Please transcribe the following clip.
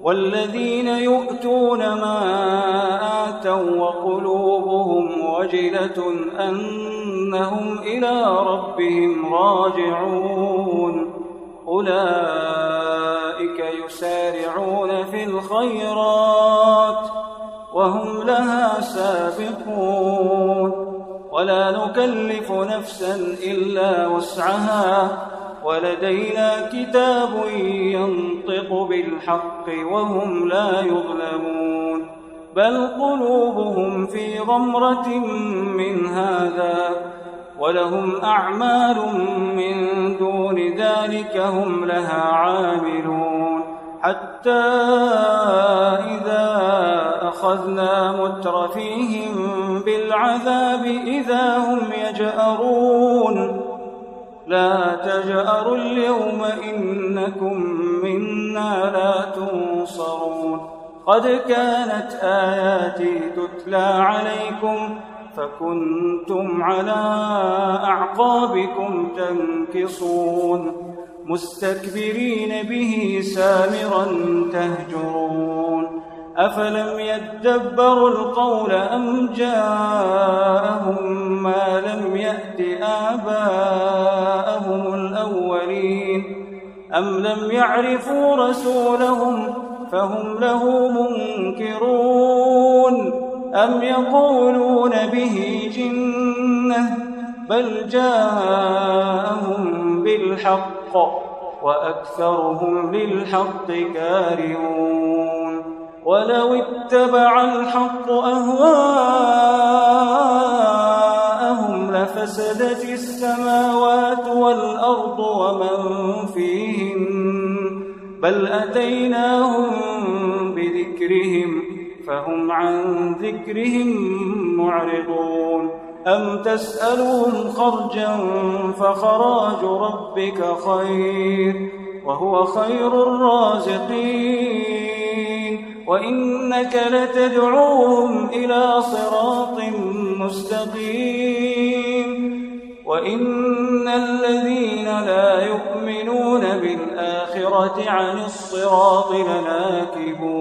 والذين يؤتون ما آتوا وقلوبهم وجلة أنهم إلى ربهم راجعون أولئك يسارعون في الخيرات وهم لها سابقون ولا نكلف نفسا إلا وسعها ولدينا كتاب ينطق بالحق وهم لا يظلمون بل قلوبهم في غمرة من هذا ولهم أعمال من دون ذلك هم لها عاملون حتى إذا أخذنا مترفيهم بالعذاب إذا هم يجأرون لا تجأروا اليوم إنكم منا لا تنصرون قد كانت آياتي تتلى عليكم فكنتم على أعقابكم تنكصون مستكبرين به سامرا تهجرون أفلم يدبروا القول أم جاءهم ما لم يأت آباءهم الأولين أم لم يعرفوا رسولهم فهم له منكرون أم يقولون به جنة بل جاءهم بالحق وأكثرهم للحق كارهون ولو اتبع الحق أهواءهم لفسدت السماوات والأرض ومن فيهن بل أتيناهم بذكرهم فهم عن ذكرهم معرضون أم تسألهم خرجا فخراج ربك خير وهو خير الرازقين وإنك لتدعوهم إلى صراط مستقيم وإن الذين لا يؤمنون بالآخرة عن الصراط لناكبون